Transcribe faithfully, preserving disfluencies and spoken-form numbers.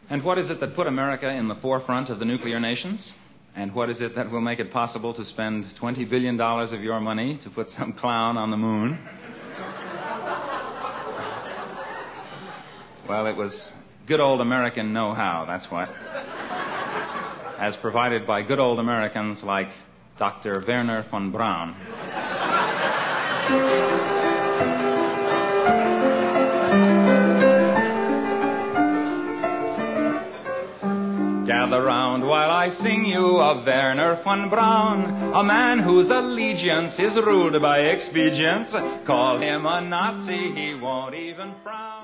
And what is it that put America in the forefront of the nuclear nations? And what is it that will make it possible to spend twenty billion dollars of your money to put some clown on the moon? Well, it was good old American know-how, that's what. As provided by good old Americans like Doctor Wernher von Braun. Gather round while I sing you of Wernher von Braun, a man whose allegiance is ruled by expedience. Call him a Nazi, he won't even frown.